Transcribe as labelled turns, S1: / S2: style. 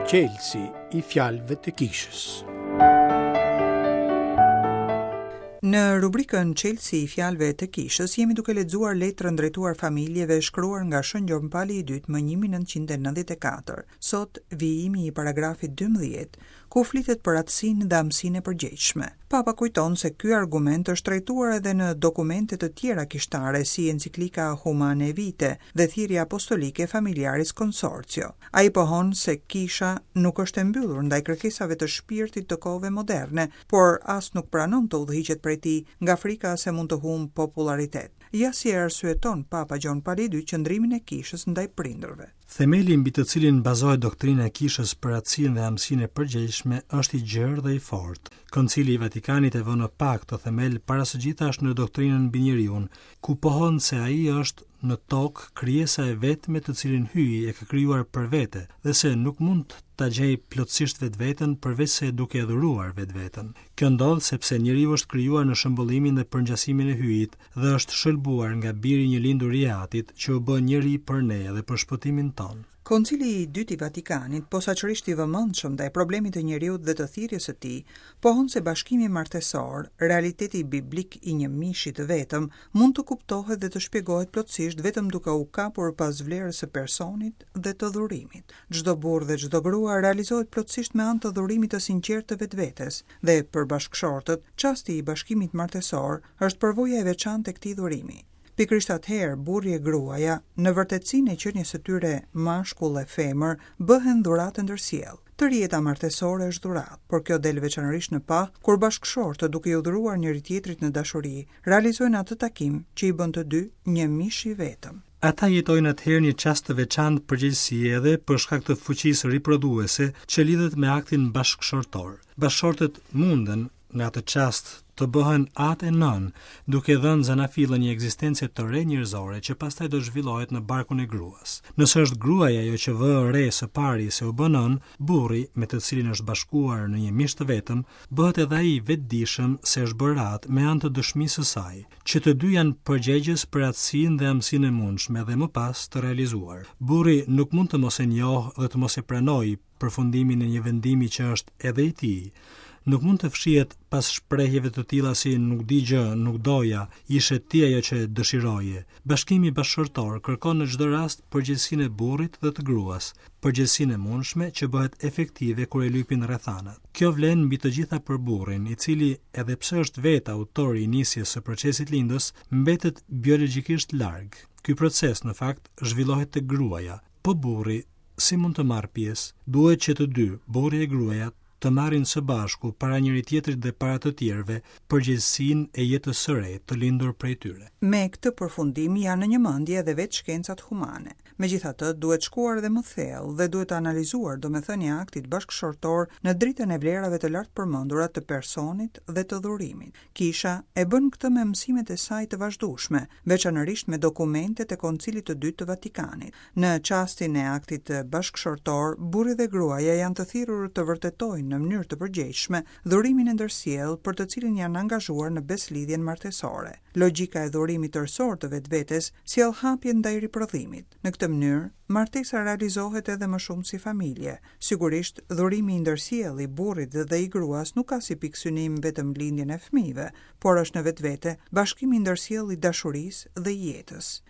S1: Qelsi I fjalëve të kishës.
S2: Në rubrikën Qelsi I fjalëve të kishës jemi duke lexuar letrën drejtuar familjeve shkruar nga Shën Gjormpali I dytë më 1994. Sot vijimi I paragrafit 12, ku flitet për aftësinë dhe amësinë e përgjegjshme. Papa kujton se ky argument është trajtuar edhe në dokumente të tjera kishtare si enciklika Humane Vitae dhe thirrja apostolike Familiaris Consortio. Ai pohon se kisha nuk është e mbyllur ndaj kërkesave të shpirtit të kohëve moderne, por as nuk pranon të udhëhiqet prej tij nga frika se mund të humbë popularitet. Ja si e arsyeton Papa Gjormpali II qëndrimin e kishës ndaj prindërve.
S3: Themeli mbi të cilin bazohet doktrina e kishës për aftësinë dhe amësinë e përgjegjshme është I gjerë dhe I fortë. Koncili I Vatikanit e vënë në pak të themel para së gjithashtë në doktrinën mbi njeriun, ku pohon se ai është në tokë krijesa e vetme të cilin hyi e ka krijuar për vete dhe se nuk mund ta gjejë plotësisht vetveten përveç se duke e dhuruar vetveten. Kjo ndodh sepse njeriu është krijuar në shëmbullimin dhe përngjasimin e hyjit dhe është shëlbuar nga biri një lindur I Atit që u bë njeri për ne dhe për shpëtimin ton.
S2: Koncili I dytë I Vatikanit, posaçërisht I vëmendshëm ndaj problemit të njeriut dhe të thirrjes së tij, pohon se bashkimi martesor, realiteti biblik I një mishi të vetëm, mund të kuptohet dhe të shpjegohet plotësisht vetëm duke u kapur pas vlerës së personit dhe të dhurimit. Çdo burrë dhe çdo grua realizohet plotësisht me anë të dhurimit të sinqertë të vetvetes, dhe për bashkëshortët, çasti I bashkimit martesor është përvoja e veçantë e këtij dhurimi. Pikërisht atëherë, burri e gruaja, në vërtetësinë e qenies së tyre mashkull e femër, bëhen dhuratë ndërsjellë. Tërë jeta martesore është dhuratë, por kjo del veçanërisht në pah kur bashkëshortët duke I dhuruar njëri tjetrit në dashuri, realizojnë atë takim që I bën të dy një mish I vetëm.
S3: Ata jetojnë atëherë një çast të veçantë përgjegjësie edhe për shkak të fuqisë riprodhuese që lidhet me aktin bashkëshortor. Bashkëshortët munden në atë çast të bëhen atë e nën, duke dhënë zanafillën një ekzistencë të re njerëzore që pastaj do zhvillohet në barkun e gruas. Nëse është gruaja ajo që vë re së pari se u bën nën, burri me të cilin është bashkuar në një mish të vetëm, bëhet edhe ai vetëdijshëm se është bërë atë me anë të dëshmisë së saj, që të dy janë përgjegjës për aftësinë dhe amësinë e mundshme dhe më pas të realizuar. Burri nuk mund të mos e njohë dhe të mos e pranojë përfundimin e një vendimi që është edhe I tij. Nuk mund të fshihet pas shprehjeve të tilla si nuk di gjë, nuk doja, ishe ti ajo që dëshiroje. Bashkimi bashkëshortor kërkon në çdo rast përgjegjësinë e burrit dhe të gruas, përgjegjësinë e mundshme që bëhet efektive kur e lypin rrethanat. Kjo vlen mbi të gjitha për burrin, I cili edhe pse është vetë autori I nisjes së procesit lindës, mbetet biologjikisht larg. Ky proces në fakt zhvillohet tek gruaja, po burri si mund të marrë pjesë? Duhet që të dy, burri e gruaja, të marrin së bashku para njëri tjetrit dhe para të tjerëve përgjegjësinë e jetës së re të lindur prej tyre.
S2: Me këtë përfundim janë në një mendje edhe vetë shkencat humane. Megjithatë, duhet shkuar edhe më thellë dhe duhet analizuar domethënia e aktit bashkëshortor në dritën e vlerave të lartë përmendura të personit dhe të dhurimit. Kisha e bën këtë me mësimet e saj të vazhdueshme, veçanërisht me dokumentet e Koncilit të dytë të Vatikanit. Në çastin e aktit bashkëshortor, burri dhe gruaja janë të thirrur të vërtetojnë në mënyrë të përgjegjshme dhurimin e ndërsjellë për të cilin janë angazhuar në beslidhjen martesore. Logjika e dhurimit tërësor të vetvetes sjell hapje ndaj riprodhimit. Në këtë mënyrë, martesa realizohet edhe më shumë si familje. Sigurisht, dhurimi I ndërsjellë I burrit dhe I gruas nuk ka si pikë synim vetëm lindjen e fëmijëve, por është në vetvete bashkimi I ndërsjellë I dashurisë dhe I jetës.